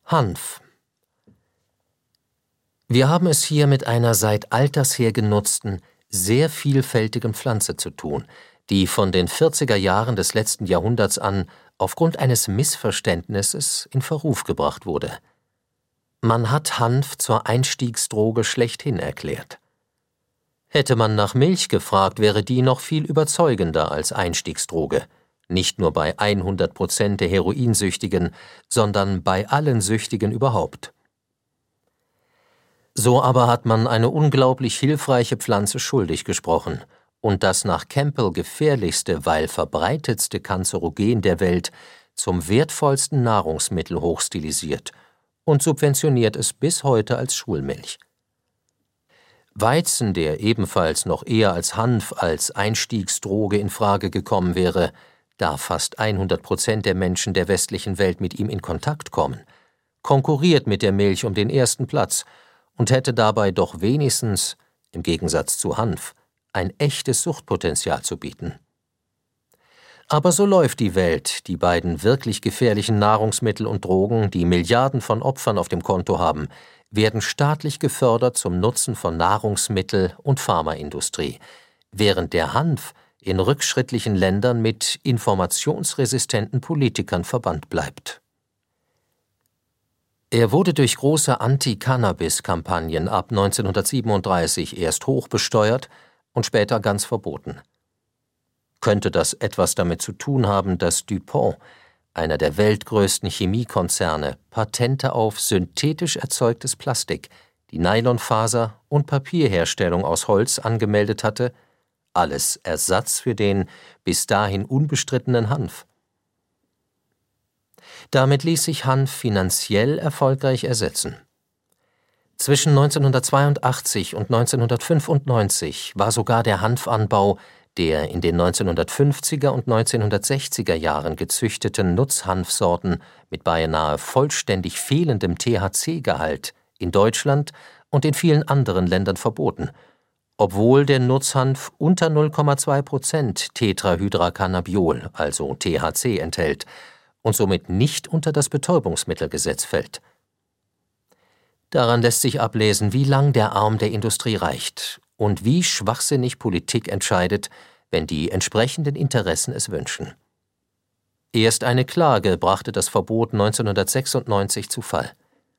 Hanf. Wir haben es hier mit einer seit alters her genutzten, sehr vielfältigen Pflanze zu tun, die von den 40er Jahren des letzten Jahrhunderts an aufgrund eines Missverständnisses in Verruf gebracht wurde. Man hat Hanf zur Einstiegsdroge schlechthin erklärt. Hätte man nach Milch gefragt, wäre die noch viel überzeugender als Einstiegsdroge, nicht nur bei 100% der Heroinsüchtigen, sondern bei allen Süchtigen überhaupt. So aber hat man eine unglaublich hilfreiche Pflanze schuldig gesprochen und das nach Campbell gefährlichste, weil verbreitetste Kanzerogen der Welt zum wertvollsten Nahrungsmittel hochstilisiert und subventioniert es bis heute als Schulmilch. Weizen, der ebenfalls noch eher als Hanf als Einstiegsdroge in Frage gekommen wäre, da fast 100% der Menschen der westlichen Welt mit ihm in Kontakt kommen, konkurriert mit der Milch um den ersten Platz und hätte dabei doch wenigstens, im Gegensatz zu Hanf, ein echtes Suchtpotenzial zu bieten. Aber so läuft die Welt, die beiden wirklich gefährlichen Nahrungsmittel und Drogen, die Milliarden von Opfern auf dem Konto haben, werden staatlich gefördert zum Nutzen von Nahrungsmittel- und Pharmaindustrie, während der Hanf in rückschrittlichen Ländern mit informationsresistenten Politikern verbannt bleibt. Er wurde durch große Anti-Cannabis-Kampagnen ab 1937 erst hoch besteuert und später ganz verboten. Könnte das etwas damit zu tun haben, dass DuPont, einer der weltgrößten Chemiekonzerne, Patente auf synthetisch erzeugtes Plastik, die Nylonfaser und Papierherstellung aus Holz angemeldet hatte, alles Ersatz für den bis dahin unbestrittenen Hanf? Damit ließ sich Hanf finanziell erfolgreich ersetzen. Zwischen 1982 und 1995 war sogar der Hanfanbau der in den 1950er und 1960er Jahren gezüchteten Nutzhanfsorten mit beinahe vollständig fehlendem THC-Gehalt in Deutschland und in vielen anderen Ländern verboten, obwohl der Nutzhanf unter 0,2% Tetrahydrocannabiol, also THC, enthält und somit nicht unter das Betäubungsmittelgesetz fällt. Daran lässt sich ablesen, wie lang der Arm der Industrie reicht und wie schwachsinnig Politik entscheidet, wenn die entsprechenden Interessen es wünschen. Erst eine Klage brachte das Verbot 1996 zu Fall.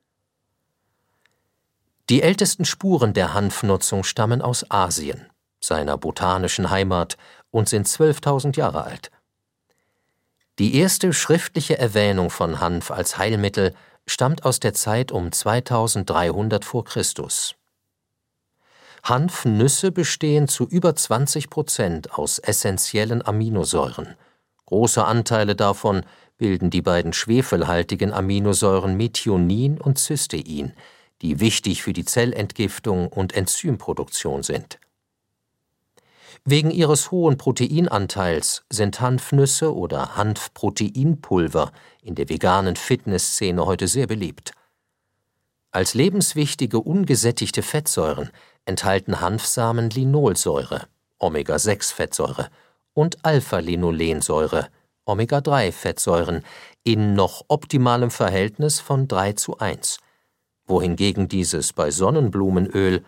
Die ältesten Spuren der Hanfnutzung stammen aus Asien, seiner botanischen Heimat, und sind 12.000 Jahre alt. Die erste schriftliche Erwähnung von Hanf als Heilmittel stammt aus der Zeit um 2300 vor Christus. Hanfnüsse bestehen zu über 20% aus essentiellen Aminosäuren. Große Anteile davon bilden die beiden schwefelhaltigen Aminosäuren Methionin und Cystein, die wichtig für die Zellentgiftung und Enzymproduktion sind. Wegen ihres hohen Proteinanteils sind Hanfnüsse oder Hanfproteinpulver in der veganen Fitnessszene heute sehr beliebt. Als lebenswichtige ungesättigte Fettsäuren enthalten Hanfsamen Linolsäure, Omega-6-Fettsäure, und Alpha-Linolensäure, Omega-3-Fettsäuren, in noch optimalem Verhältnis von 3:1, wohingegen dieses bei Sonnenblumenöl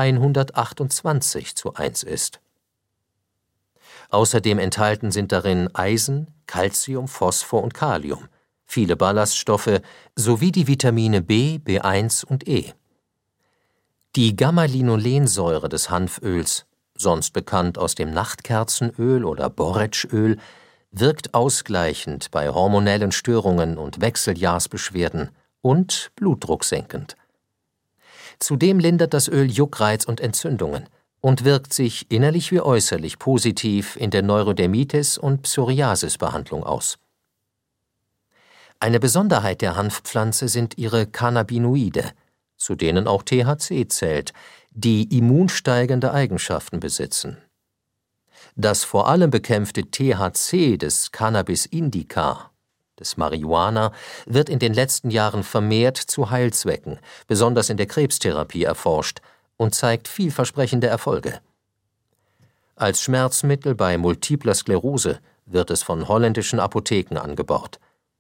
128:1 ist. Außerdem enthalten sind darin Eisen, Calcium, Phosphor und Kalium, viele Ballaststoffe sowie die Vitamine B, B1 und E. Die Gamma-Linolensäure des Hanföls, sonst bekannt aus dem Nachtkerzenöl oder Borretschöl, wirkt ausgleichend bei hormonellen Störungen und Wechseljahrsbeschwerden und blutdrucksenkend. Zudem lindert das Öl Juckreiz und Entzündungen und wirkt sich innerlich wie äußerlich positiv in der Neurodermitis- und Psoriasis-Behandlung aus. Eine Besonderheit der Hanfpflanze sind ihre Cannabinoide, zu denen auch THC zählt, die immunsteigernde Eigenschaften besitzen. Das vor allem bekämpfte THC des Cannabis indica, des Marihuana, wird in den letzten Jahren vermehrt zu Heilzwecken, besonders in der Krebstherapie, erforscht und zeigt vielversprechende Erfolge. Als Schmerzmittel bei multipler Sklerose wird es von holländischen Apotheken angebaut.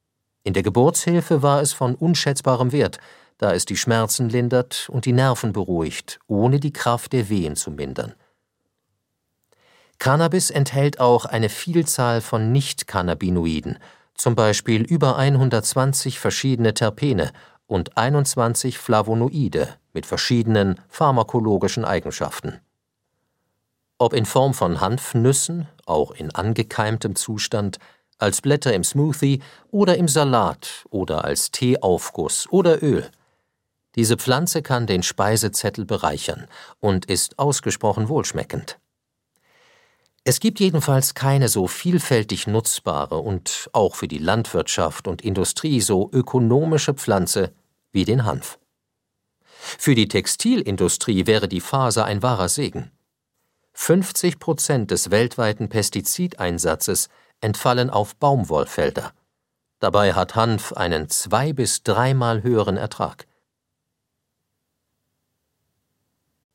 In der Geburtshilfe war es von unschätzbarem Wert, da es die Schmerzen lindert und die Nerven beruhigt, ohne die Kraft der Wehen zu mindern. Cannabis enthält auch eine Vielzahl von Nicht-Cannabinoiden, zum Beispiel über 120 verschiedene Terpene und 21 Flavonoide mit verschiedenen pharmakologischen Eigenschaften. Ob in Form von Hanfnüssen, auch in angekeimtem Zustand, als Blätter im Smoothie oder im Salat oder als Teeaufguss oder Öl. Diese Pflanze kann den Speisezettel bereichern und ist ausgesprochen wohlschmeckend. Es gibt jedenfalls keine so vielfältig nutzbare und auch für die Landwirtschaft und Industrie so ökonomische Pflanze wie den Hanf. Für die Textilindustrie wäre die Faser ein wahrer Segen. 50% des weltweiten Pestizideinsatzes entfallen auf Baumwollfelder. Dabei hat Hanf einen 2- bis 3-mal höheren Ertrag.